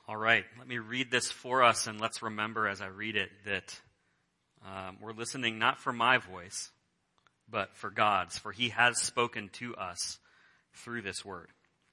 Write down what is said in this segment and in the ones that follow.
All right, let me read this for us, and let's remember as I read it that we're listening not for my voice, but for God's, for he has spoken to us through this word.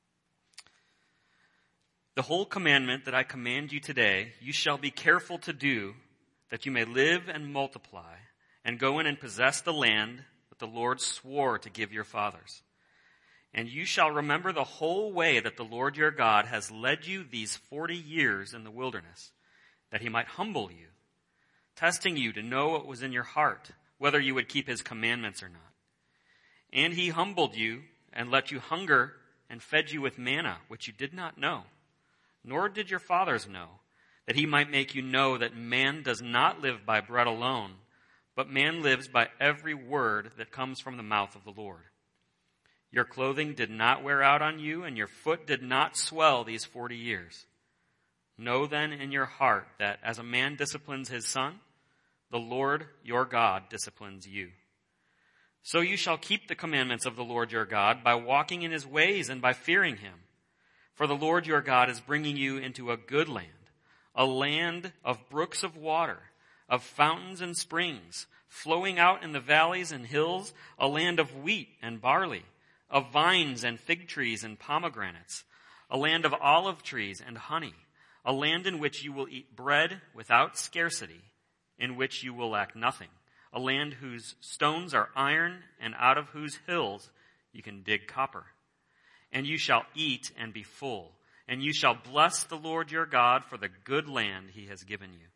The whole commandment that I command you today, you shall be careful to do, that you may live and multiply, and go in and possess the land that the Lord swore to give your fathers. And you shall remember the whole way that the Lord your God has led you these 40 years in the wilderness, that he might humble you, testing you to know what was in your heart, whether you would keep his commandments or not. And he humbled you and let you hunger and fed you with manna, which you did not know, nor did your fathers know, that he might make you know that man does not live by bread alone, but man lives by every word that comes from the mouth of the Lord. Your clothing did not wear out on you, and your foot did not swell these 40 years. Know then in your heart that as a man disciplines his son, the Lord your God disciplines you. So you shall keep the commandments of the Lord your God by walking in his ways and by fearing him. For the Lord your God is bringing you into a good land, a land of brooks of water, of fountains and springs, flowing out in the valleys and hills, a land of wheat and barley, of vines and fig trees and pomegranates, a land of olive trees and honey, a land in which you will eat bread without scarcity, in which you will lack nothing, a land whose stones are iron and out of whose hills you can dig copper. And you shall eat and be full, and you shall bless the Lord your God for the good land he has given you.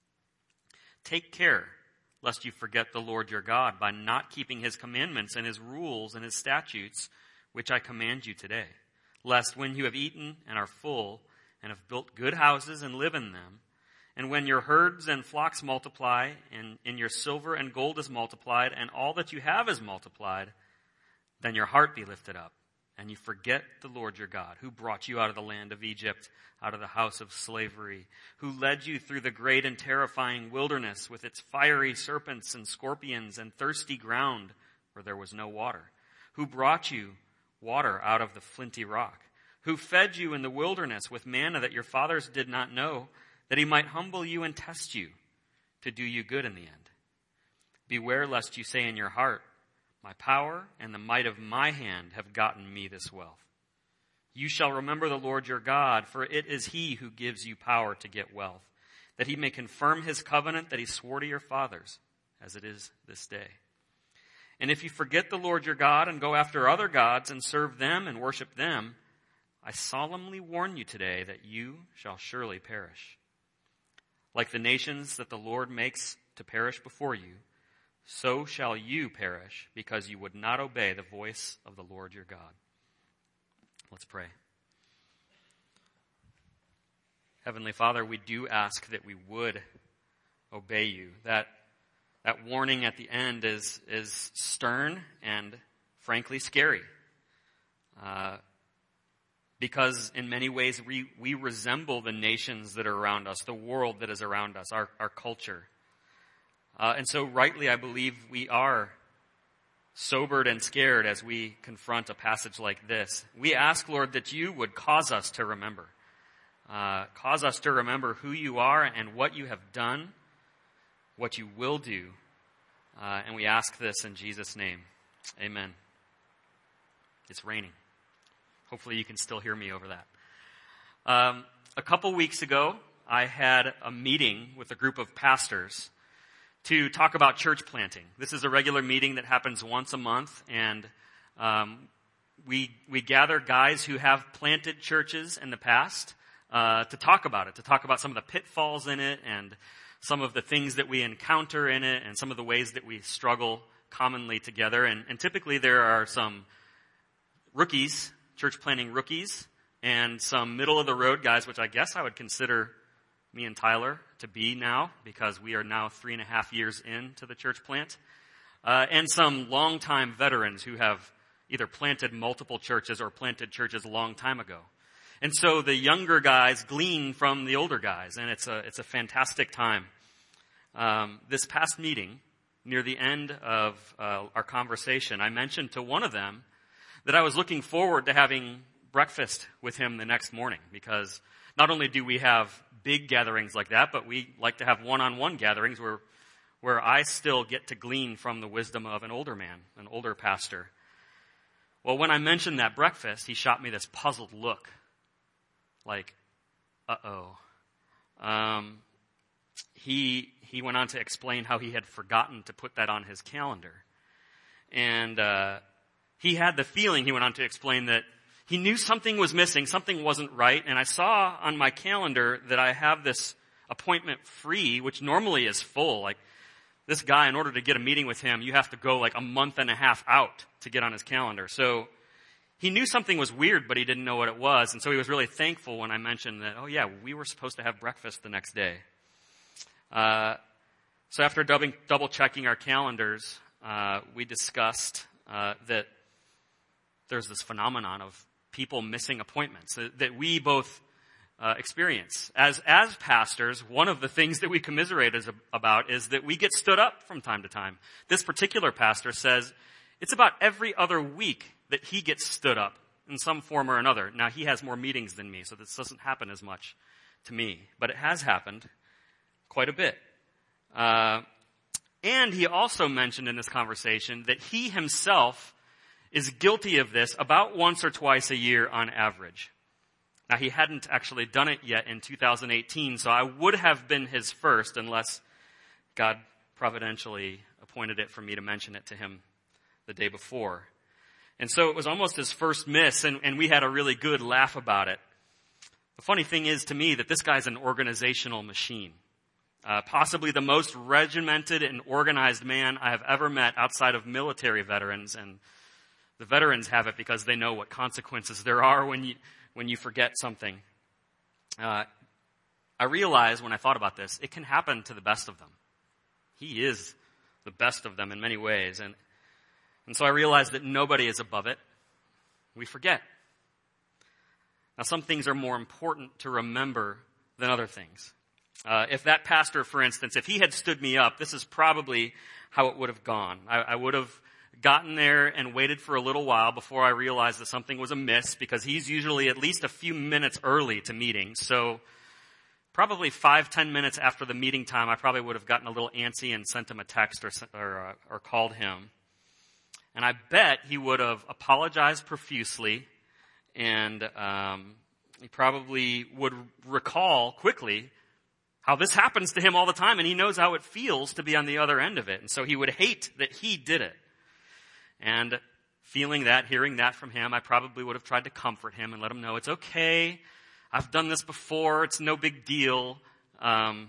Take care lest you forget the Lord your God by not keeping his commandments and his rules and his statutes, which I command you today, lest when you have eaten and are full and have built good houses and live in them, and when your herds and flocks multiply, and your silver and gold is multiplied, and all that you have is multiplied, then your heart be lifted up, and you forget the Lord your God, who brought you out of the land of Egypt, out of the house of slavery, who led you through the great and terrifying wilderness with its fiery serpents and scorpions and thirsty ground where there was no water, who brought you water out of the flinty rock, who fed you in the wilderness with manna that your fathers did not know, that he might humble you and test you to do you good in the end. Beware lest you say in your heart, my power and the might of my hand have gotten me this wealth. You shall remember the Lord your God, for it is he who gives you power to get wealth, that he may confirm his covenant that he swore to your fathers, as it is this day. And if you forget the Lord your God and go after other gods and serve them and worship them, I solemnly warn you today that you shall surely perish. Like the nations that the Lord makes to perish before you, so shall you perish, because you would not obey the voice of the Lord your God. Let's pray. Heavenly Father, we do ask that we would obey you. That warning at the end is stern and frankly scary. Because in many ways we resemble the nations that are around us, the world that is around us, our culture. And so rightly, I believe we are sobered and scared as we confront a passage like this. We ask, Lord, that you would cause us to remember. Cause us to remember who you are and what you have done, what you will do. And we ask this in Jesus' name. Amen. It's raining. Hopefully you can still hear me over that. A couple weeks ago, I had a meeting with a group of pastors to talk about church planting. This is a regular meeting that happens once a month, and we gather guys who have planted churches in the past to talk about it, to talk about some of the pitfalls in it and some of the things that we encounter in it and some of the ways that we struggle commonly together. And typically there are some rookies, church planting rookies, and some middle-of-the-road guys, which I guess I would consider me and Tyler to be now, because we are now 3.5 years into the church plant, and some longtime veterans who have either planted multiple churches or planted churches a long time ago. And so the younger guys glean from the older guys, and it's a fantastic time. This past meeting, near the end of our conversation, I mentioned to one of them that I was looking forward to having breakfast with him the next morning, because not only do we have big gatherings like that, but we like to have one-on-one gatherings where I still get to glean from the wisdom of an older man, an older pastor. Well, when I mentioned that breakfast, he shot me this puzzled look. Like, uh-oh. He went on to explain how he had forgotten to put that on his calendar. And he had the feeling, he went on to explain, that he knew something was missing, something wasn't right, and I saw on my calendar that I have this appointment free, which normally is full. Like, this guy, in order to get a meeting with him, you have to go like a month and a half out to get on his calendar. So he knew something was weird, but he didn't know what it was, and so he was really thankful when I mentioned that, oh yeah, we were supposed to have breakfast the next day. So after double checking our calendars, we discussed that there's this phenomenon of people missing appointments that we both experience. As pastors, one of the things that we commiserate about is that we get stood up from time to time. This particular pastor says it's about every other week that he gets stood up in some form or another. Now, he has more meetings than me, so this doesn't happen as much to me. But it has happened quite a bit. And he also mentioned in this conversation that he himself is guilty of this about once or twice a year on average. Now, he hadn't actually done it yet in 2018, so I would have been his first unless God providentially appointed it for me to mention it to him the day before. And so it was almost his first miss, and we had a really good laugh about it. The funny thing is to me that this guy's an organizational machine. Possibly the most regimented and organized man I have ever met outside of military veterans, and the veterans have it because they know what consequences there are when you forget something. I realized when I thought about this, it can happen to the best of them. He is the best of them in many ways. And so I realized that nobody is above it. We forget. Now, some things are more important to remember than other things. If that pastor, for instance, if he had stood me up, this is probably how it would have gone. I would have gotten there and waited for a little while before I realized that something was amiss, because he's usually at least a few minutes early to meetings. So probably 5-10 minutes after the meeting time, I probably would have gotten a little antsy and sent him a text or called him. And I bet he would have apologized profusely, and he probably would recall quickly how this happens to him all the time, and he knows how it feels to be on the other end of it. And so he would hate that he did it. And feeling that, hearing that from him, I probably would have tried to comfort him and let him know it's okay. I've done this before. It's no big deal. And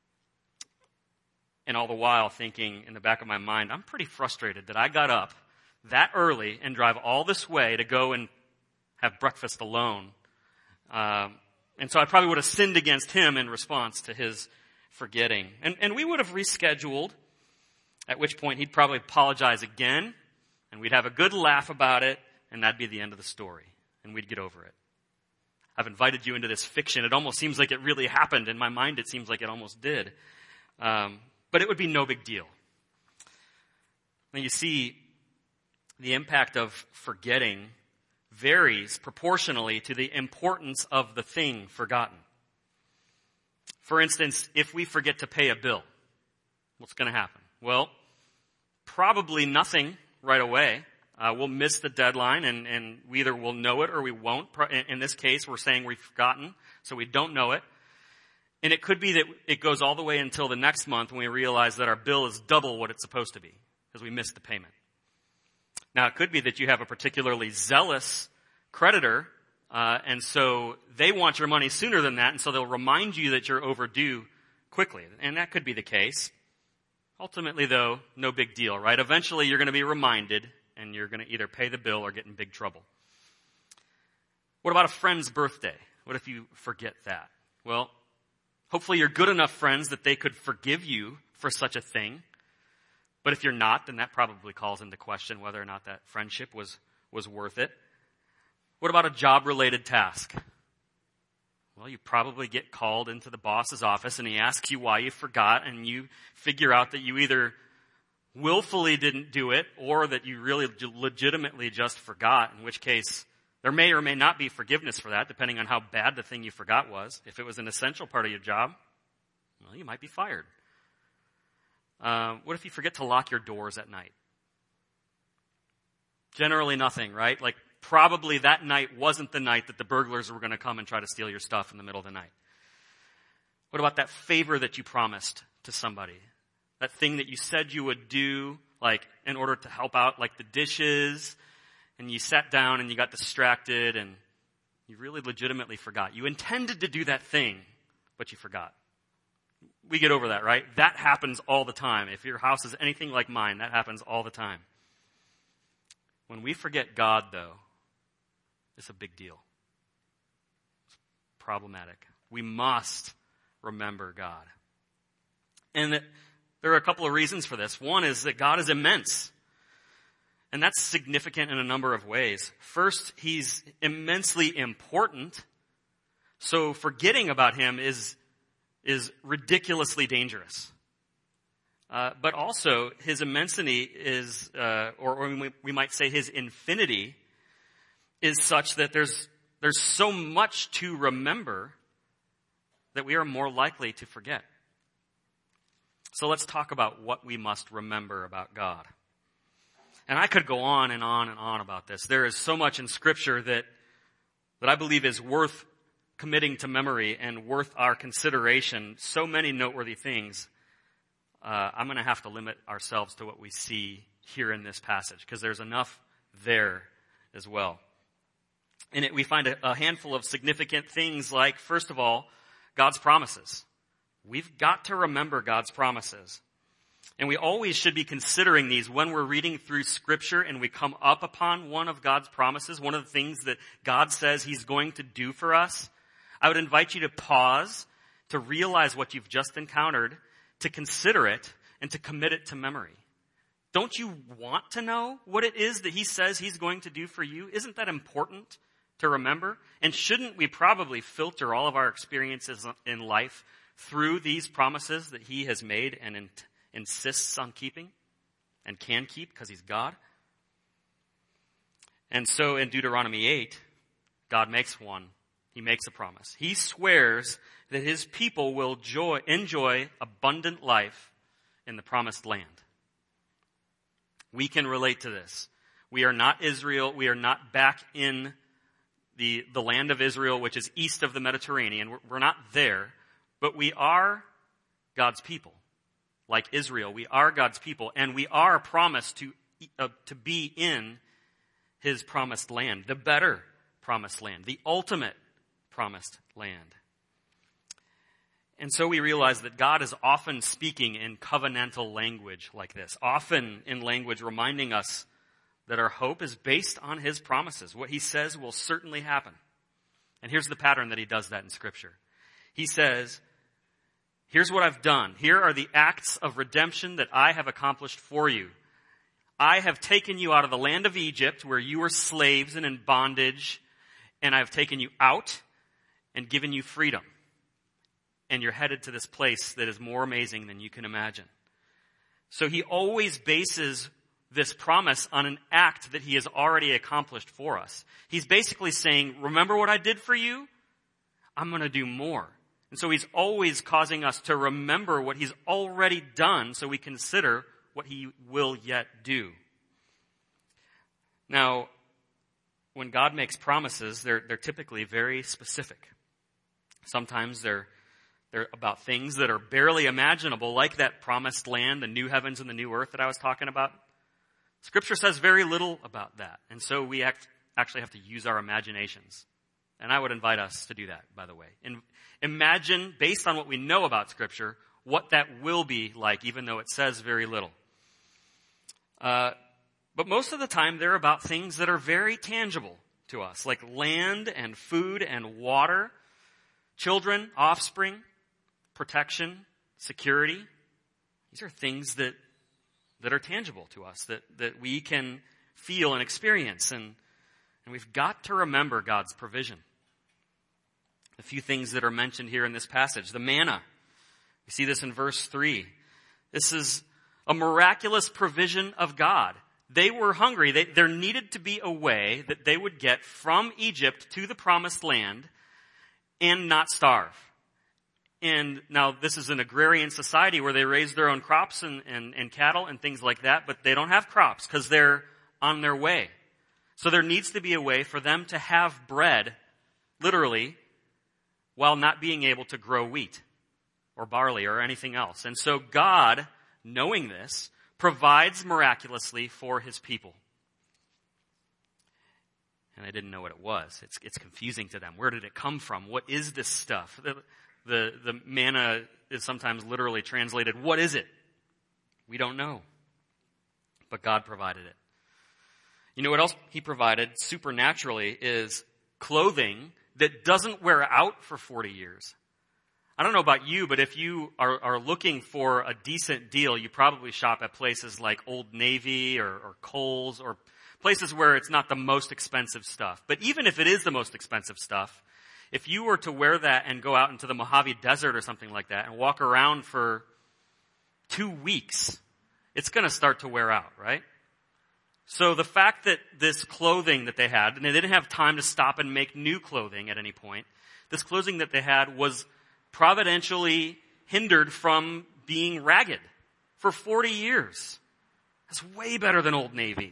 all the while thinking in the back of my mind, I'm pretty frustrated that I got up that early and drive all this way to go and have breakfast alone. And so I probably would have sinned against him in response to his forgetting. And we would have rescheduled, at which point he'd probably apologize again, and we'd have a good laugh about it, and that'd be the end of the story, and we'd get over it. I've invited you into this fiction. It almost seems like it really happened. In my mind, it seems like it almost did. But it would be no big deal. Now, you see, the impact of forgetting varies proportionally to the importance of the thing forgotten. For instance, if we forget to pay a bill, what's going to happen? Well, probably nothing right away. We'll miss the deadline, and we either will know it or we won't. In this case, we're saying we've forgotten, so we don't know it. And it could be that it goes all the way until the next month when we realize that our bill is double what it's supposed to be because we missed the payment. Now, it could be that you have a particularly zealous creditor, and so they want your money sooner than that, and so they'll remind you that you're overdue quickly. And that could be the case. Ultimately, though, no big deal, right? Eventually, you're going to be reminded, and you're going to either pay the bill or get in big trouble. What about a friend's birthday? What if you forget that? Well, hopefully you're good enough friends that they could forgive you for such a thing. But if you're not, then that probably calls into question whether or not that friendship was worth it. What about a job-related task? Well, you probably get called into the boss's office and he asks you why you forgot, and you figure out that you either willfully didn't do it or that you really legitimately just forgot, in which case There may or may not be forgiveness for that, depending on how bad the thing you forgot was. If it was an essential part of your job, well, you might be fired. What if you forget to lock your doors at night? Generally nothing, right? Like, probably that night wasn't the night that the burglars were going to come and try to steal your stuff in the middle of the night. What about that favor that you promised to somebody? That thing that you said you would do, like, in order to help out, like the dishes, and you sat down and you got distracted and you really legitimately forgot. You intended to do that thing, but you forgot. We get over that, right? That happens all the time. If your house is anything like mine, that happens all the time. When we forget God, though, it's a big deal. It's problematic. We must remember God. And there are a couple of reasons for this. One is that God is immense. And that's significant in a number of ways. First, he's immensely important. So forgetting about him is ridiculously dangerous. But also, his immensity is, or we might say his infinity, is such that there's so much to remember that we are more likely to forget. So let's talk about what we must remember about God. And I could go on and on and on about this. There is so much in Scripture that I believe is worth committing to memory and worth our consideration. So many noteworthy things. I'm going to have to limit ourselves to what we see here in this passage, because there's enough there as well. In it, we find a handful of significant things like, first of all, God's promises. We've got to remember God's promises. And we always should be considering these when we're reading through Scripture and we come up upon one of God's promises, one of the things that God says he's going to do for us. I would invite you to pause, to realize what you've just encountered, to consider it, and to commit it to memory. Don't you want to know what it is that he says he's going to do for you? Isn't that important to remember? And shouldn't we probably filter all of our experiences in life through these promises that he has made and insists on keeping and can keep because he's God? And so in Deuteronomy 8, God makes one. He makes a promise. He swears that his people will enjoy abundant life in the promised land. We can relate to this. We are not Israel. We are not back in the land of Israel, which is east of the Mediterranean. We're not there, but we are God's people. Like Israel, we are God's people, and we are promised to be in his promised land, the better promised land, the ultimate promised land. And so we realize that God is often speaking in covenantal language like this, often in language reminding us that our hope is based on his promises. What he says will certainly happen. And here's the pattern that he does that in Scripture. He says, here's what I've done. Here are the acts of redemption that I have accomplished for you. I have taken you out of the land of Egypt where you were slaves and in bondage, and I've taken you out and given you freedom. And you're headed to this place that is more amazing than you can imagine. So he always bases this promise on an act that he has already accomplished for us. He's basically saying, remember what I did for you? I'm going to do more. And so he's always causing us to remember what he's already done so we consider what he will yet do. Now, when God makes promises, they're typically very specific. Sometimes they're about things that are barely imaginable, like that promised land, the new heavens and the new earth that I was talking about. Scripture says very little about that. And so we actually have to use our imaginations. And I would invite us to do that, by the way. And imagine, based on what we know about Scripture, what that will be like, even though it says very little. But most of the time, they're about things that are very tangible to us, like land and food and water, children, offspring, protection, security. These are things that are tangible to us, that we can feel and experience. And we've got to remember God's provision. A few things that are mentioned here in this passage. The manna. We see this in verse 3. This is a miraculous provision of God. They were hungry. There needed to be a way that they would get from Egypt to the promised land and not starve. And now this is an agrarian society where they raise their own crops and cattle and things like that, but they don't have crops because they're on their way. So there needs to be a way for them to have bread, literally, while not being able to grow wheat or barley or anything else. And so God, knowing this, provides miraculously for his people. And they didn't know what it was. It's confusing to them. Where did it come from? What is this stuff? The manna is sometimes literally translated, what is it? We don't know. But God provided it. You know what else he provided supernaturally is clothing that doesn't wear out for 40 years. I don't know about you, but if you are looking for a decent deal, you probably shop at places like Old Navy or Kohl's or places where it's not the most expensive stuff. But even if it is the most expensive stuff, if you were to wear that and go out into the Mojave Desert or something like that and walk around for 2 weeks, it's going to start to wear out, right? So the fact that this clothing that they had, and they didn't have time to stop and make new clothing at any point, this clothing that they had was providentially hindered from being ragged for 40 years. That's way better than Old Navy.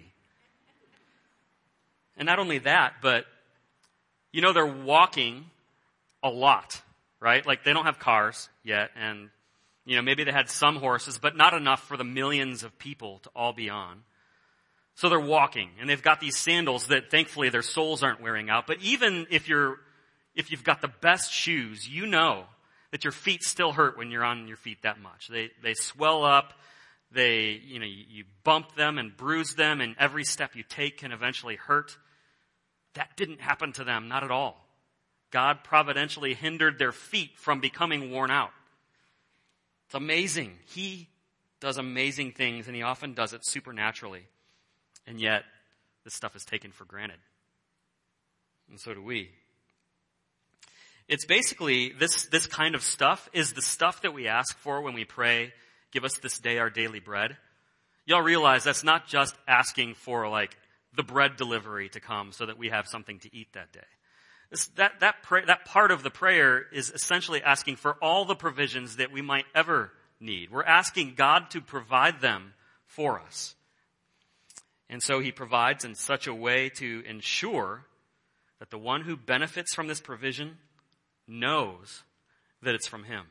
And not only that, but you know, they're walking a lot, right? Like they don't have cars yet, and you know, maybe they had some horses, but not enough for the millions of people to all be on. So they're walking, and they've got these sandals that thankfully their soles aren't wearing out. But even if you've got the best shoes, you know that your feet still hurt when you're on your feet that much. They swell up, you bump them and bruise them, and every step you take can eventually hurt. That didn't happen to them, not at all. God providentially hindered their feet from becoming worn out. It's amazing. He does amazing things, and he often does it supernaturally. And yet, this stuff is taken for granted. And so do we. It's basically, this kind of stuff is the stuff that we ask for when we pray, give us this day our daily bread. Y'all realize that's not just asking for like the bread delivery to come so that we have something to eat that day. That part of the prayer is essentially asking for all the provisions that we might ever need. We're asking God to provide them for us. And so he provides in such a way to ensure that the one who benefits from this provision knows that it's from him.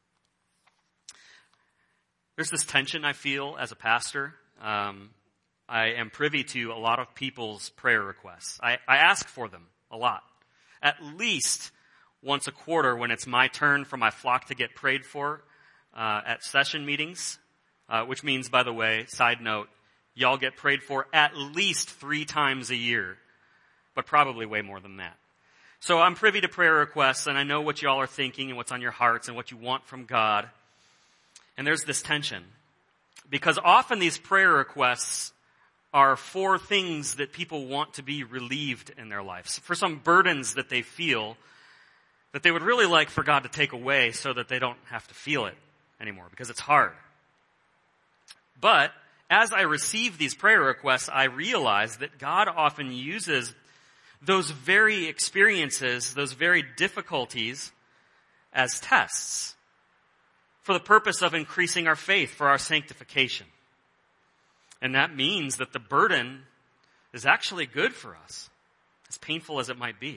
There's this tension I feel as a pastor. I am privy to a lot of people's prayer requests. I ask for them a lot. At least once a quarter when it's my turn for my flock to get prayed for at session meetings, which means, by the way, side note, y'all get prayed for at least 3 times a year, but probably way more than that. So I'm privy to prayer requests, and I know what y'all are thinking and what's on your hearts and what you want from God. And there's this tension. Because often these prayer requests are for things that people want to be relieved in their lives, for some burdens that they feel that they would really like for God to take away so that they don't have to feel it anymore, because it's hard. But as I receive these prayer requests, I realize that God often uses those very experiences, those very difficulties, as tests for the purpose of increasing our faith, for our sanctification. And that means that the burden is actually good for us, as painful as it might be.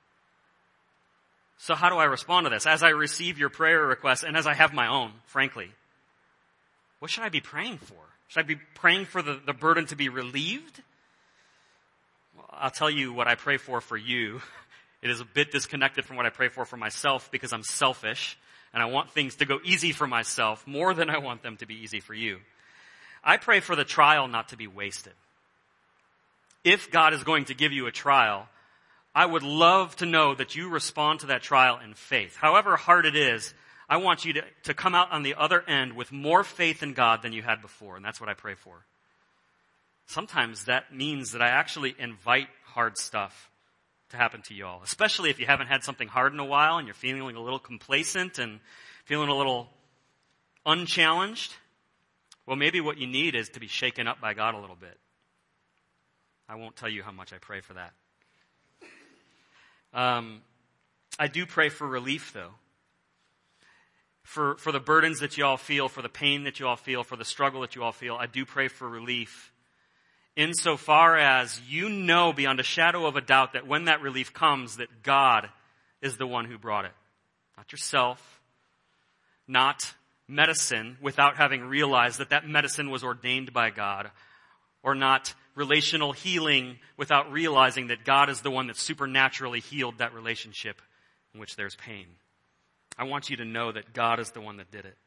So how do I respond to this? As I receive your prayer requests, and as I have my own, frankly, what should I be praying for? Should I be praying for the burden to be relieved? Well, I'll tell you what I pray for you. It is a bit disconnected from what I pray for myself, because I'm selfish and I want things to go easy for myself more than I want them to be easy for you. I pray for the trial not to be wasted. If God is going to give you a trial, I would love to know that you respond to that trial in faith. However hard it is, I want you to come out on the other end with more faith in God than you had before, and that's what I pray for. Sometimes that means that I actually invite hard stuff to happen to you all, especially if you haven't had something hard in a while and you're feeling a little complacent and feeling a little unchallenged. Well, maybe what you need is to be shaken up by God a little bit. I won't tell you how much I pray for that. I do pray for relief, though. For the burdens that you all feel, for the pain that you all feel, for the struggle that you all feel, I do pray for relief. Insofar as you know beyond a shadow of a doubt that when that relief comes, that God is the one who brought it. Not yourself, not medicine without having realized that that medicine was ordained by God, or not relational healing without realizing that God is the one that supernaturally healed that relationship in which there's pain. I want you to know that God is the one that did it.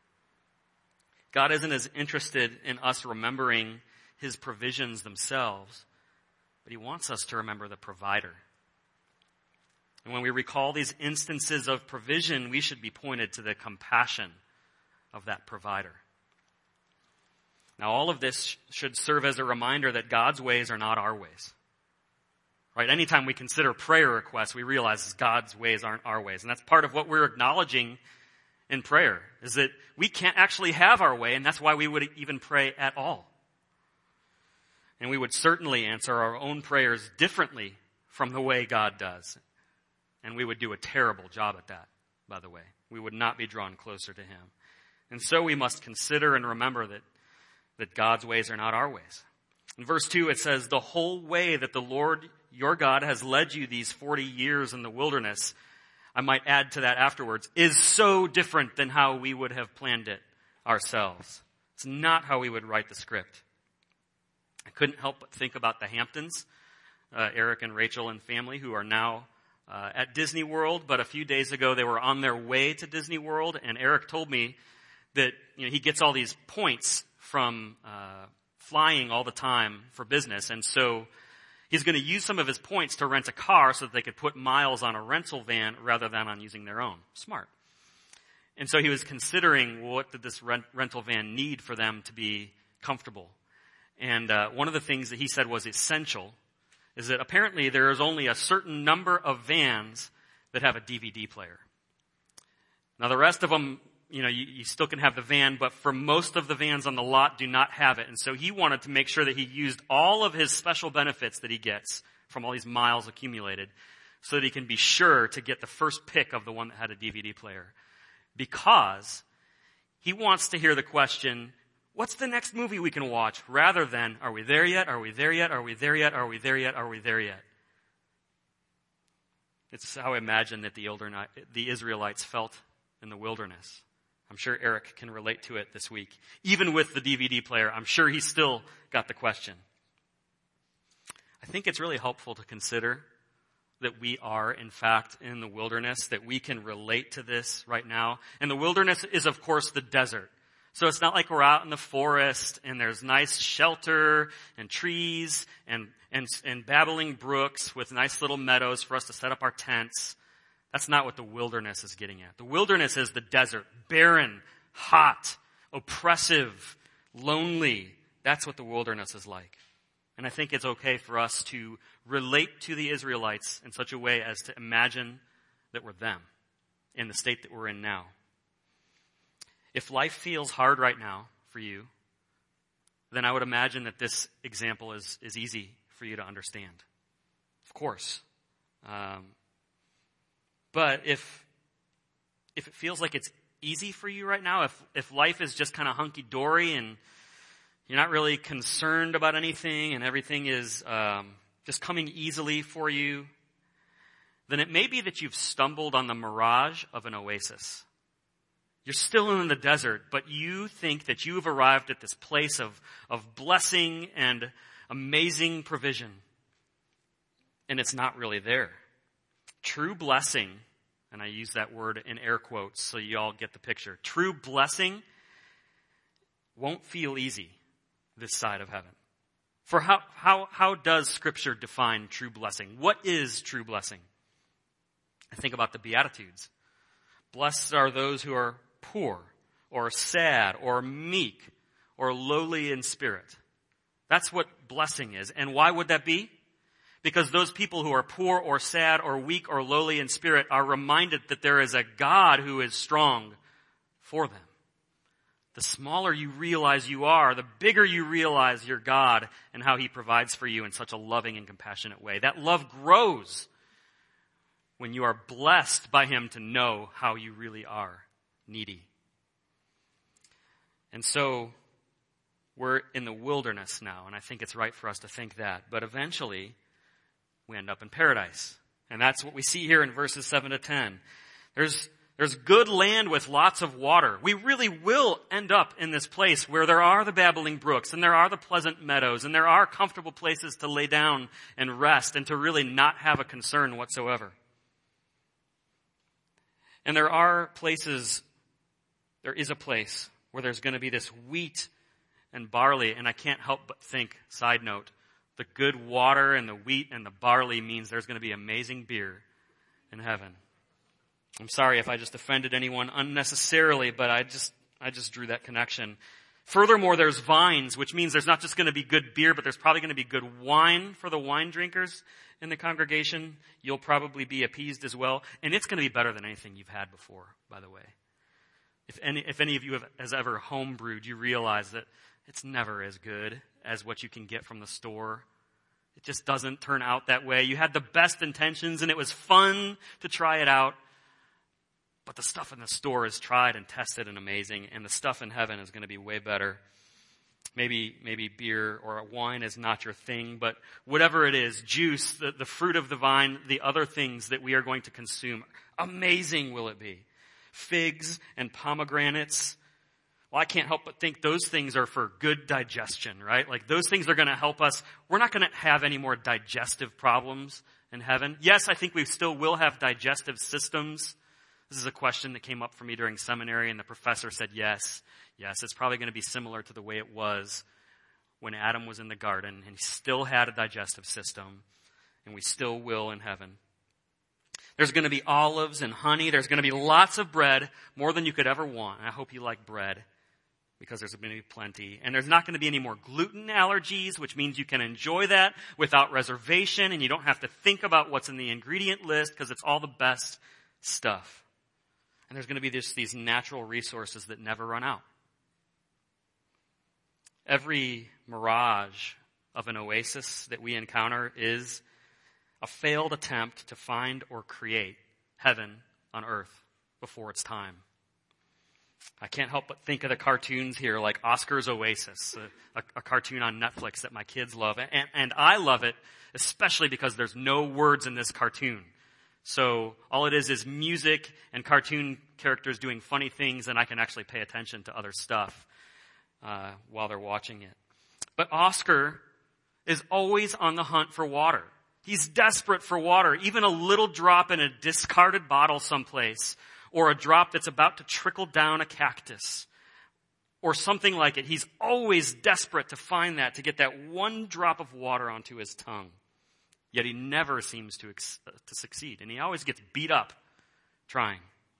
God isn't as interested in us remembering his provisions themselves, but he wants us to remember the provider. And when we recall these instances of provision, we should be pointed to the compassion of that provider. Now, all of this should serve as a reminder that God's ways are not our ways. Right? Anytime we consider prayer requests, we realize God's ways aren't our ways. And that's part of what we're acknowledging in prayer, is that we can't actually have our way, and that's why we would even pray at all. And we would certainly answer our own prayers differently from the way God does. And we would do a terrible job at that, by the way. We would not be drawn closer to him. And so we must consider and remember that God's ways are not our ways. In verse 2, it says, the whole way that the Lord your God has led you these 40 years in the wilderness, I might add to that afterwards, is so different than how we would have planned it ourselves. It's not how we would write the script. I couldn't help but think about the Hamptons, Eric and Rachel and family, who are now at Disney World, but a few days ago they were on their way to Disney World, and Eric told me that he gets all these points from flying all the time for business, and so he's going to use some of his points to rent a car so that they could put miles on a rental van rather than on using their own. Smart. And so he was considering, what did this rental van need for them to be comfortable? And one of the things that he said was essential is that apparently there is only a certain number of vans that have a DVD player. Now the rest of them, you still can have the van, but for most of the vans on the lot do not have it. And so he wanted to make sure that he used all of his special benefits that he gets from all these miles accumulated so that he can be sure to get the first pick of the one that had a DVD player. Because he wants to hear the question, what's the next movie we can watch? Rather than, are we there yet? Are we there yet? Are we there yet? Are we there yet? Are we there yet? It's how I imagine that the Israelites felt in the wilderness. I'm sure Eric can relate to it this week. Even with the DVD player, I'm sure he still got the question. I think it's really helpful to consider that we are, in fact, in the wilderness, that we can relate to this right now. And the wilderness is, of course, the desert. So it's not like we're out in the forest and there's nice shelter and trees and babbling brooks with nice little meadows for us to set up our tents. That's not what the wilderness is getting at. The wilderness is the desert, barren, hot, oppressive, lonely. That's what the wilderness is like. And I think it's okay for us to relate to the Israelites in such a way as to imagine that we're them in the state that we're in now. If life feels hard right now for you, then I would imagine that this example is easy for you to understand. Of course. But if it feels like it's easy for you right now, if life is just kind of hunky-dory and you're not really concerned about anything and everything is just coming easily for you, then it may be that you've stumbled on the mirage of an oasis. You're still in the desert, but you think that you have arrived at this place of blessing and amazing provision. And it's not really there. True blessing, and I use that word in air quotes so you all get the picture. True blessing won't feel easy this side of heaven. For how does Scripture define true blessing? What is true blessing? I think about the Beatitudes. Blessed are those who are poor, or sad, or meek, or lowly in spirit. That's what blessing is. And why would that be? Because those people who are poor or sad or weak or lowly in spirit are reminded that there is a God who is strong for them. the smaller you realize you are, the bigger you realize your God and how he provides for you in such a loving and compassionate way. That love grows when you are blessed by him to know how you really are needy. And so we're in the wilderness now, and I think it's right for us to think that. But eventually, we end up in paradise. And that's what we see here in verses 7 to 10. There's good land with lots of water. We really will end up in this place where there are the babbling brooks, and there are the pleasant meadows, and there are comfortable places to lay down and rest and to really not have a concern whatsoever. And there is a place where there's going to be this wheat and barley, and I can't help but think, side note, the good water and the wheat and the barley means there's going to be amazing beer in heaven. I'm sorry if I just offended anyone unnecessarily, but I just drew that connection. Furthermore, there's vines, which means there's not just going to be good beer, but there's probably going to be good wine for the wine drinkers in the congregation. You'll probably be appeased as well. And it's going to be better than anything you've had before, by the way. If any of you has ever home brewed, you realize that it's never as good as what you can get from the store. It just doesn't turn out that way. You had the best intentions and it was fun to try it out. But the stuff in the store is tried and tested and amazing, and the stuff in heaven is going to be way better. Maybe beer or wine is not your thing, but whatever it is, juice, the fruit of the vine, the other things that we are going to consume, amazing will it be. Figs and pomegranates. Well, I can't help but think those things are for good digestion, right? Like those things are going to help us. We're not going to have any more digestive problems in heaven. Yes, I think we still will have digestive systems. This is a question that came up for me during seminary, and the professor said, yes, it's probably going to be similar to the way it was when Adam was in the garden, and he still had a digestive system, and we still will in heaven. There's going to be olives and honey. There's going to be lots of bread, more than you could ever want. And I hope you like bread, because there's going to be plenty. And there's not going to be any more gluten allergies, which means you can enjoy that without reservation, and you don't have to think about what's in the ingredient list, because it's all the best stuff. And there's going to be these natural resources that never run out. Every mirage of an oasis that we encounter is a failed attempt to find or create heaven on earth before its time. I can't help but think of the cartoons here, like Oscar's Oasis, a cartoon on Netflix that my kids love. And I love it, especially because there's no words in this cartoon. So all it is music and cartoon characters doing funny things, and I can actually pay attention to other stuff while they're watching it. But Oscar is always on the hunt for water. He's desperate for water, even a little drop in a discarded bottle someplace, or a drop that's about to trickle down a cactus, or something like it. He's always desperate to find that, to get that one drop of water onto his tongue. Yet he never seems to succeed, and he always gets beat up trying.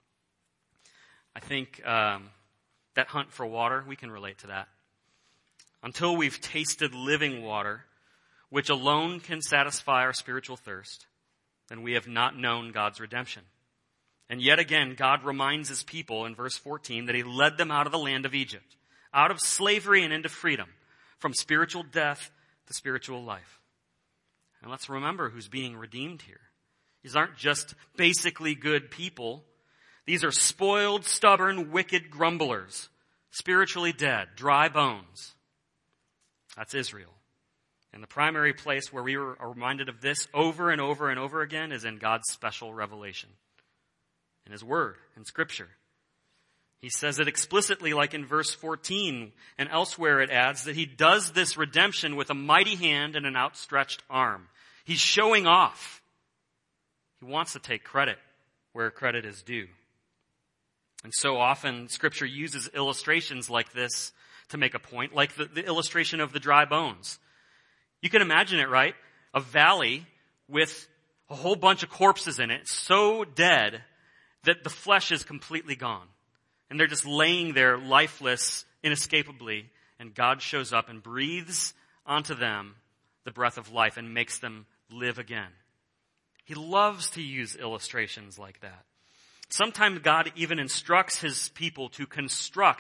I think that hunt for water, we can relate to that. Until we've tasted living water, which alone can satisfy our spiritual thirst, then we have not known God's redemption. And yet again, God reminds his people in verse 14 that he led them out of the land of Egypt, out of slavery and into freedom, from spiritual death to spiritual life. And let's remember who's being redeemed here. These aren't just basically good people. These are spoiled, stubborn, wicked grumblers, spiritually dead, dry bones. That's Israel. And the primary place where we are reminded of this over and over and over again is in God's special revelation, in his word, in Scripture. He says it explicitly, like in verse 14, and elsewhere it adds that he does this redemption with a mighty hand and an outstretched arm. He's showing off. He wants to take credit where credit is due. And so often Scripture uses illustrations like this to make a point, like the illustration of the dry bones. You can imagine it, right? A valley with a whole bunch of corpses in it, so dead that the flesh is completely gone. And they're just laying there lifeless, inescapably. And God shows up and breathes onto them the breath of life and makes them live again. He loves to use illustrations like that. Sometimes God even instructs his people to construct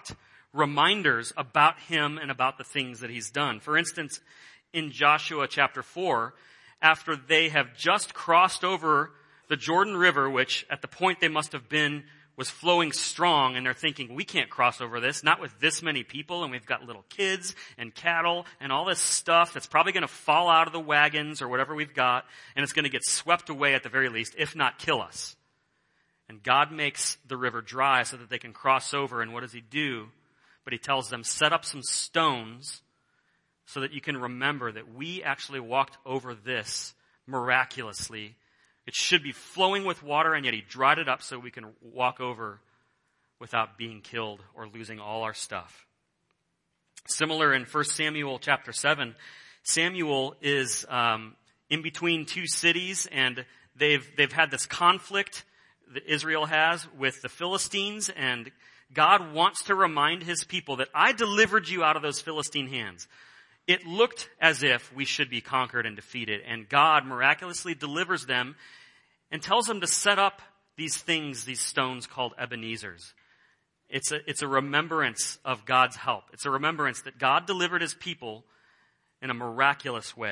reminders about him and about the things that he's done. For instance, in Joshua chapter 4, after they have just crossed over the Jordan River, which at the point they must have been was flowing strong, and they're thinking, we can't cross over this, not with this many people, and we've got little kids and cattle and all this stuff that's probably going to fall out of the wagons or whatever we've got, and it's going to get swept away at the very least, if not kill us. And God makes the river dry so that they can cross over, and what does he do? But he tells them, set up some stones so that you can remember that we actually walked over this miraculously. It should be flowing with water, and yet he dried it up so we can walk over without being killed or losing all our stuff. Similar in 1 Samuel chapter 7, Samuel is in between two cities, and they've had this conflict that Israel has with the Philistines, and God wants to remind his people that I delivered you out of those Philistine hands. It looked as if we should be conquered and defeated, and God miraculously delivers them and tells them to set up these things, these stones called Ebenezers. It's a remembrance of God's help. It's a remembrance that God delivered his people in a miraculous way.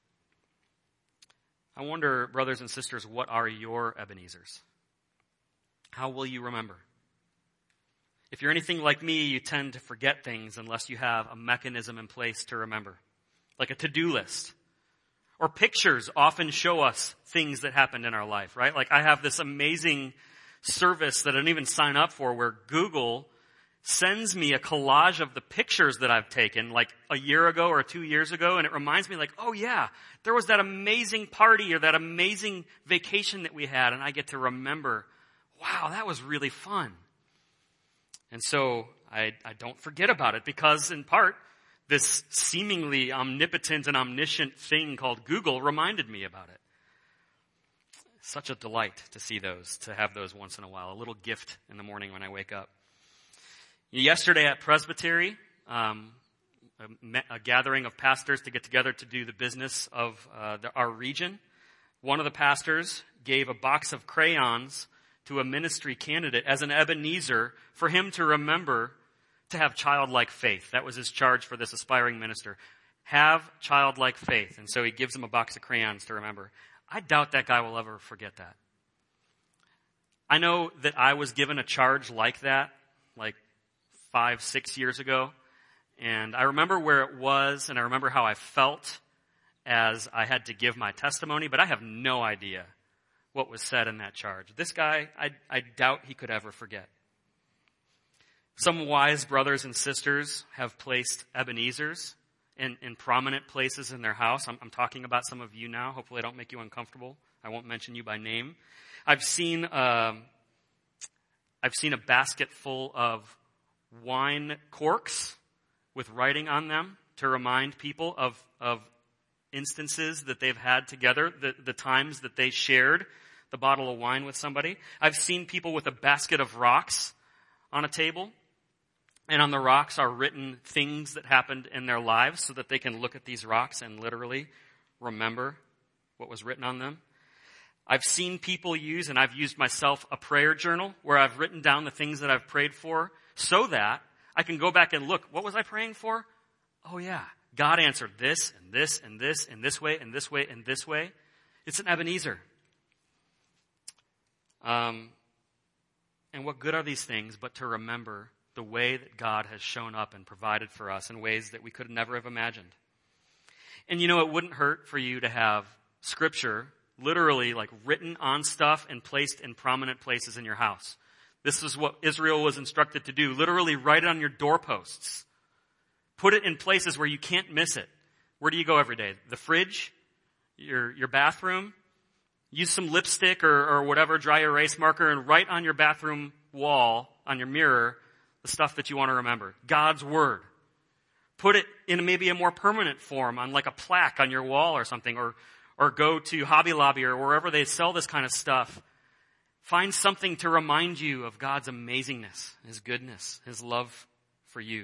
I wonder, brothers and sisters, what are your Ebenezers? How will you remember? If you're anything like me, you tend to forget things unless you have a mechanism in place to remember, like a to-do list. Or pictures often show us things that happened in our life, right? Like I have this amazing service that I didn't even sign up for where Google sends me a collage of the pictures that I've taken like a year ago or 2 years ago, and it reminds me like, oh yeah, there was that amazing party or that amazing vacation that we had, and I get to remember, wow, that was really fun. And so I don't forget about it because, in part, this seemingly omnipotent and omniscient thing called Google reminded me about it. Such a delight to see those, to have those once in a while. A little gift in the morning when I wake up. Yesterday at Presbytery, a gathering of pastors to get together to do the business of our region. One of the pastors gave a box of crayons to a ministry candidate as an Ebenezer for him to remember to have childlike faith. That was his charge for this aspiring minister. Have childlike faith. And so he gives him a box of crayons to remember. I doubt that guy will ever forget that. I know that I was given a charge like that, like 5-6 years ago. And I remember where it was, and I remember how I felt as I had to give my testimony, but I have no idea what was said in that charge. This guy, I doubt he could ever forget. Some wise brothers and sisters have placed Ebenezers in prominent places in their house. I'm talking about some of you now. Hopefully I don't make you uncomfortable. I won't mention you by name. I've seen a basket full of wine corks with writing on them to remind people of instances that they've had together, the times that they shared the bottle of wine with somebody. I've seen people with a basket of rocks on a table, and on the rocks are written things that happened in their lives so that they can look at these rocks and literally remember what was written on them. I've seen people use, and I've used myself, a prayer journal where I've written down the things that I've prayed for so that I can go back and look, what was I praying for? Oh yeah, God answered this and this and this and this way and this way and this way. It's an Ebenezer. And what good are these things but to remember the way that God has shown up and provided for us in ways that we could never have imagined. And it wouldn't hurt for you to have scripture literally like written on stuff and placed in prominent places in your house. This is what Israel was instructed to do. Literally write it on your doorposts. Put it in places where you can't miss it. Where do you go every day? The fridge? Your bathroom? Use some lipstick or whatever dry erase marker and write on your bathroom wall, on your mirror, the stuff that you want to remember. God's Word. Put it in maybe a more permanent form on like a plaque on your wall or something, or go to Hobby Lobby or wherever they sell this kind of stuff. Find something to remind you of God's amazingness, His goodness, His love for you.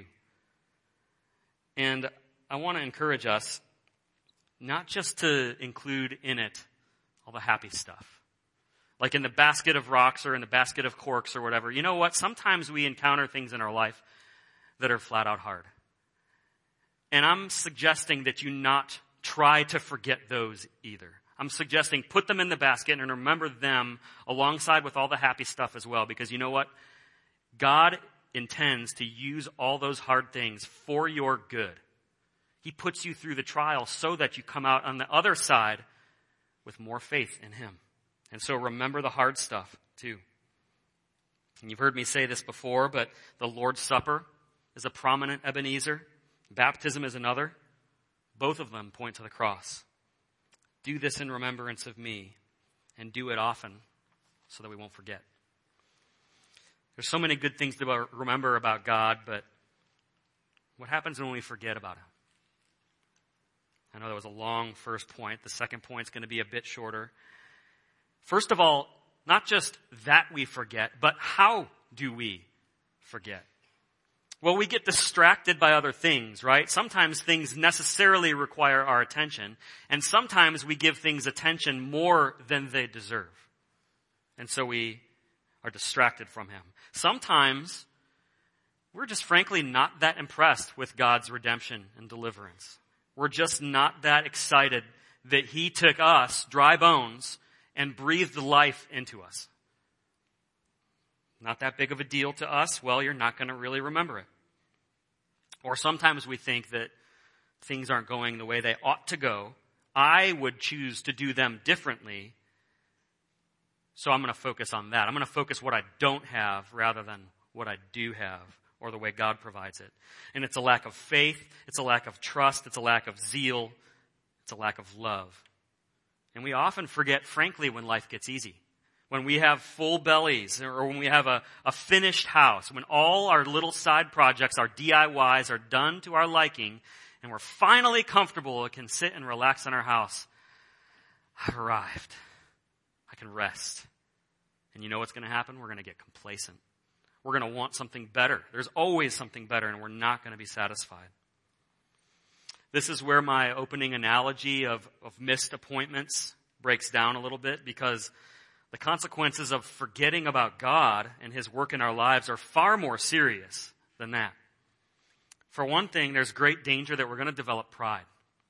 And I want to encourage us not just to include in it all the happy stuff. Like in the basket of rocks or in the basket of corks or whatever. You know what? Sometimes we encounter things in our life that are flat out hard. And I'm suggesting that you not try to forget those either. I'm suggesting put them in the basket and remember them alongside with all the happy stuff as well. Because you know what? God intends to use all those hard things for your good. He puts you through the trial so that you come out on the other side with more faith in him. And so remember the hard stuff too. And you've heard me say this before, but the Lord's Supper is a prominent Ebenezer. Baptism is another. Both of them point to the cross. Do this in remembrance of me, and do it often so that we won't forget. There's so many good things to remember about God, but what happens when we forget about him? I know that was a long first point. The second point's going to be a bit shorter. First of all, not just that we forget, but how do we forget? Well, we get distracted by other things, right? Sometimes things necessarily require our attention, and sometimes we give things attention more than they deserve. And so we are distracted from him. Sometimes we're just frankly not that impressed with God's redemption and deliverance. We're just not that excited that he took us, dry bones, and breathed life into us. Not that big of a deal to us. Well, you're not going to really remember it. Or sometimes we think that things aren't going the way they ought to go. I would choose to do them differently. So I'm going to focus on that. I'm going to focus what I don't have rather than what I do have, or the way God provides it. And it's a lack of faith. It's a lack of trust. It's a lack of zeal. It's a lack of love. And we often forget, frankly, when life gets easy. When we have full bellies, or when we have a finished house, when all our little side projects, our DIYs, are done to our liking, and we're finally comfortable and can sit and relax in our house. I've arrived. I can rest. And you know what's going to happen? We're going to get complacent. We're going to want something better. There's always something better, and we're not going to be satisfied. This is where my opening analogy of missed appointments breaks down a little bit, because the consequences of forgetting about God and his work in our lives are far more serious than that. For one thing, there's great danger that we're going to develop pride.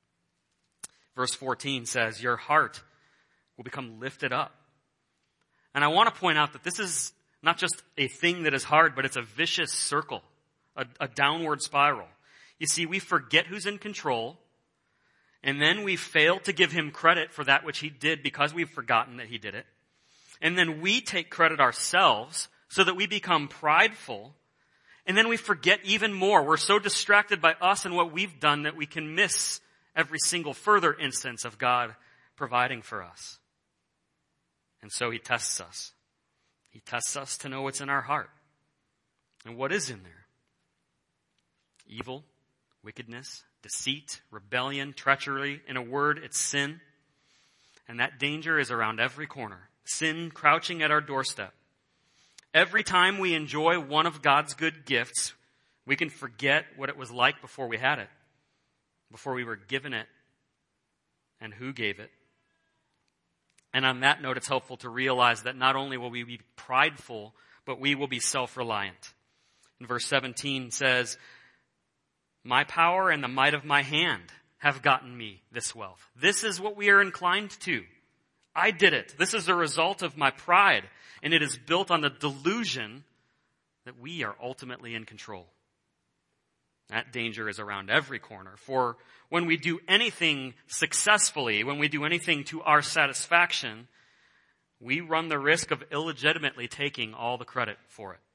Verse 14 says, your heart will become lifted up. And I want to point out that this is not just a thing that is hard, but it's a vicious circle, a downward spiral. You see, we forget who's in control, and then we fail to give him credit for that which he did because we've forgotten that he did it. And then we take credit ourselves so that we become prideful, and then we forget even more. We're so distracted by us and what we've done that we can miss every single further instance of God providing for us. And so he tests us. He tests us to know what's in our heart. And what is in there? Evil, wickedness, deceit, rebellion, treachery. In a word, it's sin. And that danger is around every corner. Sin crouching at our doorstep. Every time we enjoy one of God's good gifts, we can forget what it was like before we had it, before we were given it, and who gave it. And on that note, it's helpful to realize that not only will we be prideful, but we will be self-reliant. In verse 17 says, my power and the might of my hand have gotten me this wealth. This is what we are inclined to. I did it. This is a result of my pride, and it is built on the delusion that we are ultimately in control. That danger is around every corner. For when we do anything successfully, when we do anything to our satisfaction, we run the risk of illegitimately taking all the credit for it.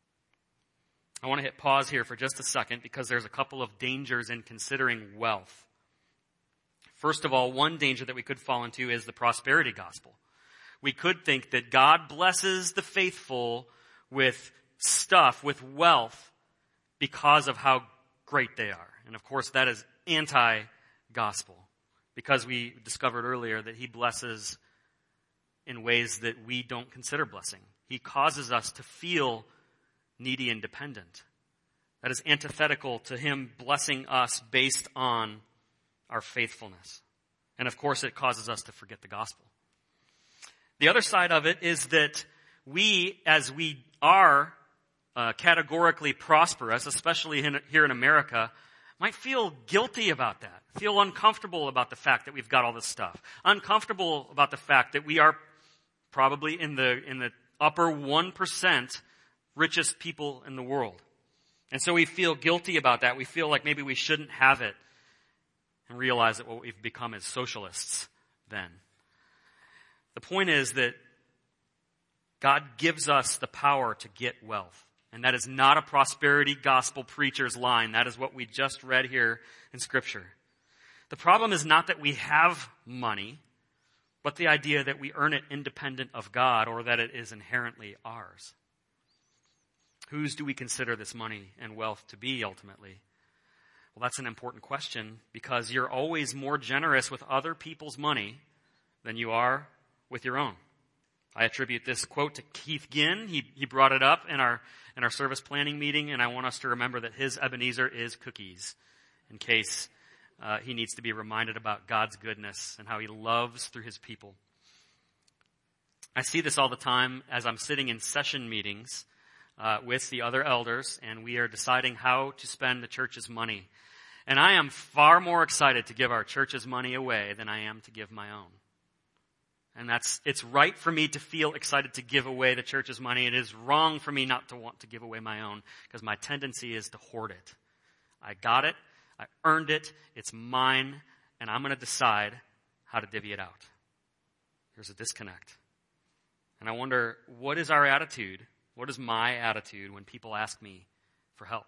I want to hit pause here for just a second because there's a couple of dangers in considering wealth. First of all, one danger that we could fall into is the prosperity gospel. We could think that God blesses the faithful with stuff, with wealth, because of how great they are. And of course, that is anti-gospel, because we discovered earlier that he blesses in ways that we don't consider blessing. He causes us to feel needy and dependent. That is antithetical to him blessing us based on our faithfulness. And of course, it causes us to forget the gospel. The other side of it is that we, as we are categorically prosperous, especially here in America, might feel guilty about that, feel uncomfortable about the fact that we've got all this stuff, uncomfortable about the fact that we are probably in the upper 1% richest people in the world. And so we feel guilty about that. We feel like maybe we shouldn't have it, and realize that what we've become is socialists then. The point is that God gives us the power to get wealth. And that is not a prosperity gospel preacher's line. That is what we just read here in Scripture. The problem is not that we have money, but the idea that we earn it independent of God, or that it is inherently ours. Whose do we consider this money and wealth to be ultimately? Well, that's an important question, because you're always more generous with other people's money than you are with your own. I attribute this quote to Keith Ginn. He brought it up in our service planning meeting, and I want us to remember that his Ebenezer is cookies, in case he needs to be reminded about God's goodness and how he loves through his people. I see this all the time as I'm sitting in session meetings with the other elders, and we are deciding how to spend the church's money. And I am far more excited to give our church's money away than I am to give my own. And it's right for me to feel excited to give away the church's money. It is wrong for me not to want to give away my own, because my tendency is to hoard it. I got it. I earned it. It's mine. And I'm going to decide how to divvy it out. There's a disconnect. And I wonder, what is our attitude? What is my attitude when people ask me for help?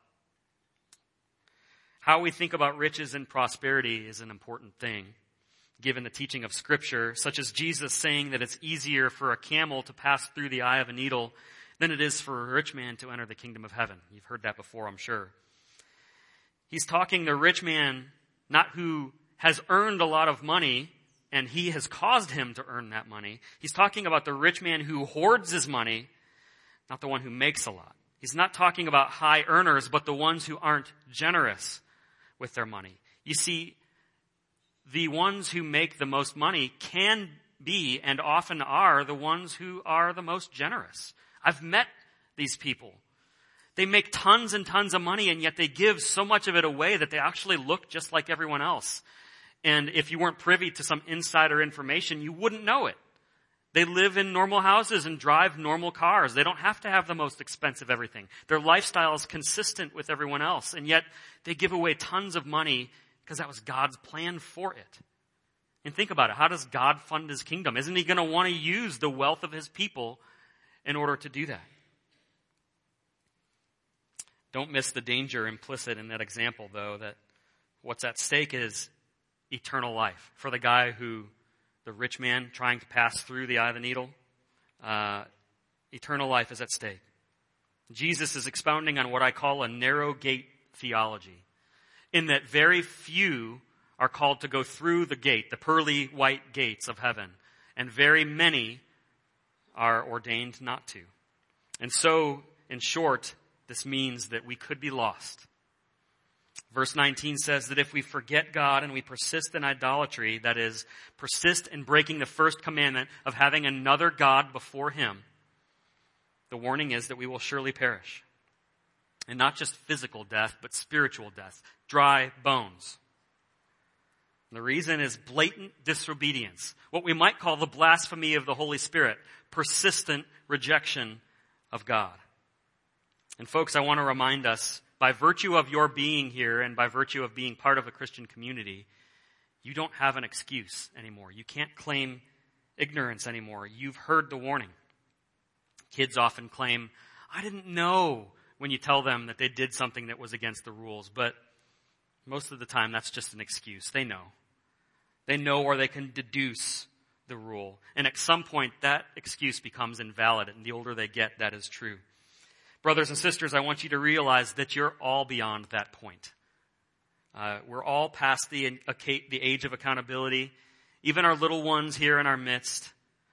How we think about riches and prosperity is an important thing, given the teaching of Scripture, such as Jesus saying that it's easier for a camel to pass through the eye of a needle than it is for a rich man to enter the kingdom of heaven. You've heard that before, I'm sure. He's talking the rich man, not who has earned a lot of money and he has caused him to earn that money. He's talking about the rich man who hoards his money, not the one who makes a lot. He's not talking about high earners, but the ones who aren't generous with their money. You see, the ones who make the most money can be and often are the ones who are the most generous. I've met these people. They make tons and tons of money, and yet they give so much of it away that they actually look just like everyone else. And if you weren't privy to some insider information, you wouldn't know it. They live in normal houses and drive normal cars. They don't have to have the most expensive everything. Their lifestyle is consistent with everyone else, and yet they give away tons of money because that was God's plan for it. And think about it. How does God fund his kingdom? Isn't he going to want to use the wealth of his people in order to do that? Don't miss the danger implicit in that example, though, that what's at stake is eternal life. For the guy the rich man trying to pass through the eye of the needle, eternal life is at stake. Jesus is expounding on what I call a narrow gate theology, in that very few are called to go through the gate, the pearly white gates of heaven, and very many are ordained not to. And so, in short, this means that we could be lost. Verse 19 says that if we forget God and we persist in idolatry, that is, persist in breaking the first commandment of having another God before him, the warning is that we will surely perish. And not just physical death, but spiritual death, dry bones. And the reason is blatant disobedience, what we might call the blasphemy of the Holy Spirit, persistent rejection of God. And folks, I want to remind us, by virtue of your being here and by virtue of being part of a Christian community, you don't have an excuse anymore. You can't claim ignorance anymore. You've heard the warning. Kids often claim, I didn't know, when you tell them that they did something that was against the rules. But most of the time, that's just an excuse. They know. They know, or they can deduce the rule. And at some point, that excuse becomes invalid. And the older they get, that is true. Brothers and sisters, I want you to realize that you're all beyond that point. We're all past the age of accountability, even our little ones here in our midst,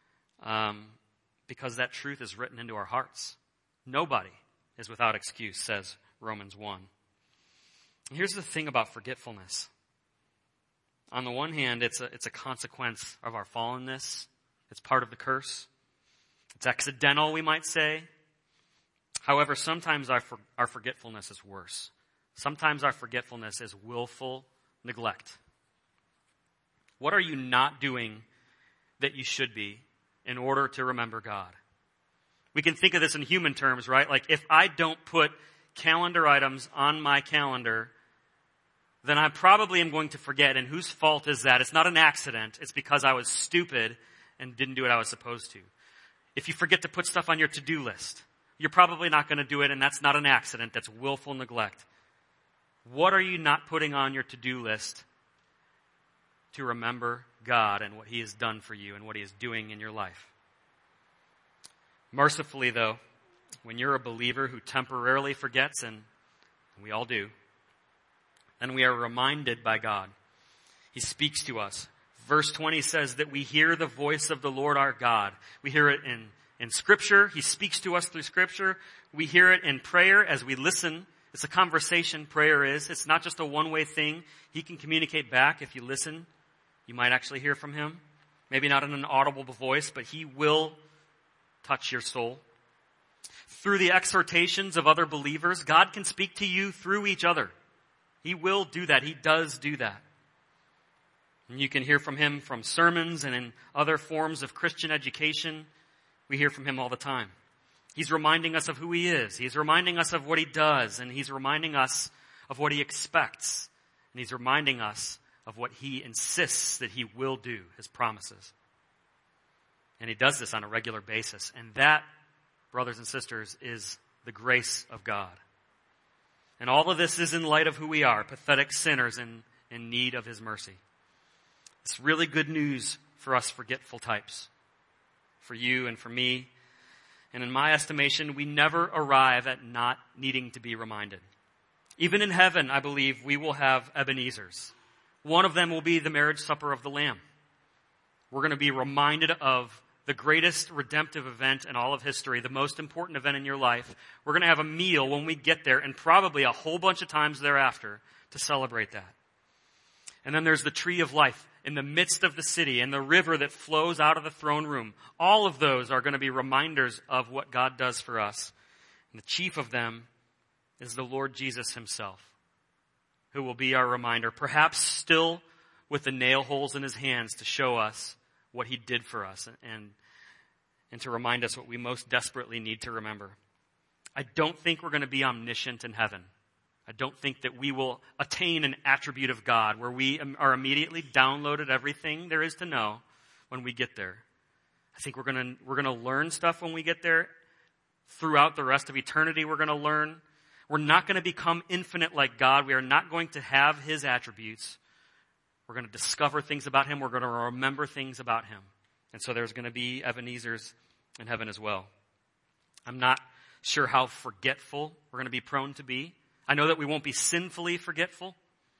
because that truth is written into our hearts. Nobody is without excuse, says Romans 1. And here's the thing about forgetfulness. On the one hand, it's a consequence of our fallenness. It's part of the curse. It's accidental, we might say. However, sometimes our forgetfulness is worse. Sometimes our forgetfulness is willful neglect. What are you not doing that you should be in order to remember God? We can think of this in human terms, right? Like if I don't put calendar items on my calendar, then I probably am going to forget. And whose fault is that? It's not an accident. It's because I was stupid and didn't do what I was supposed to. If you forget to put stuff on your to-do list, you're probably not going to do it, and that's not an accident. That's willful neglect. What are you not putting on your to-do list to remember God and what He has done for you and what He is doing in your life? Mercifully, though, when you're a believer who temporarily forgets, and we all do, then we are reminded by God. He speaks to us. Verse 20 says that we hear the voice of the Lord our God. We hear it in Scripture. He speaks to us through Scripture. We hear it in prayer as we listen. It's a conversation, prayer is. It's not just a one-way thing. He can communicate back if you listen. You might actually hear from Him. Maybe not in an audible voice, but He will touch your soul. Through the exhortations of other believers, God can speak to you through each other. He will do that. He does do that. And you can hear from Him from sermons and in other forms of Christian education. We hear from Him all the time. He's reminding us of who He is. He's reminding us of what He does. And He's reminding us of what He expects. And He's reminding us of what He insists that He will do, His promises. And He does this on a regular basis. And that, brothers and sisters, is the grace of God. And all of this is in light of who we are, pathetic sinners in need of His mercy. It's really good news for us forgetful types, for you and for me. And in my estimation, we never arrive at not needing to be reminded. Even in heaven, I believe, we will have Ebenezers. One of them will be the marriage supper of the Lamb. We're going to be reminded of the greatest redemptive event in all of history, the most important event in your life. We're going to have a meal when we get there, and probably a whole bunch of times thereafter to celebrate that. And then there's the tree of life in the midst of the city and the river that flows out of the throne room. All of those are going to be reminders of what God does for us. And the chief of them is the Lord Jesus Himself, who will be our reminder, perhaps still with the nail holes in His hands to show us what He did for us and to remind us what we most desperately need to remember. I don't think we're going to be omniscient in heaven. I don't think that we will attain an attribute of God where we are immediately downloaded everything there is to know when we get there. I think we're going to learn stuff when we get there. Throughout the rest of eternity, we're going to learn. We're not going to become infinite like God. We are not going to have His attributes. We're going to discover things about Him. We're going to remember things about Him. And so there's going to be Ebenezers in heaven as well. I'm not sure how forgetful we're going to be prone to be. I know that we won't be sinfully forgetful.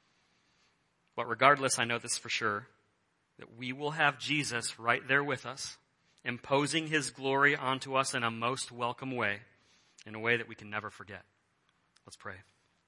But regardless, I know this for sure, that we will have Jesus right there with us, imposing His glory onto us in a most welcome way, in a way that we can never forget. Let's pray.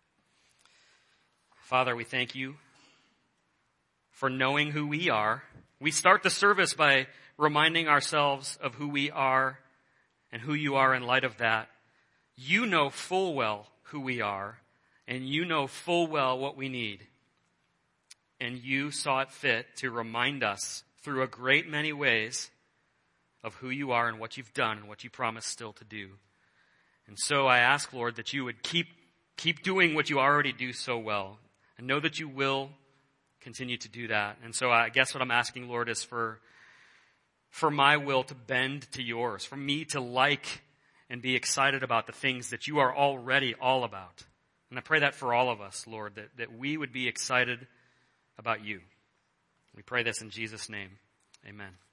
Father, we thank You for knowing who we are. We start the service by reminding ourselves of who we are and who You are in light of that. You know full well who we are, and You know full well what we need. And You saw it fit to remind us through a great many ways of who You are and what You've done and what You promise still to do. And so I ask, Lord, that You would keep doing what You already do so well. I know that You will continue to do that. And so I guess what I'm asking, Lord, is for my will to bend to Yours, for me to like and be excited about the things that You are already all about. And I pray that for all of us, Lord, that we would be excited about You. We pray this in Jesus' name. Amen.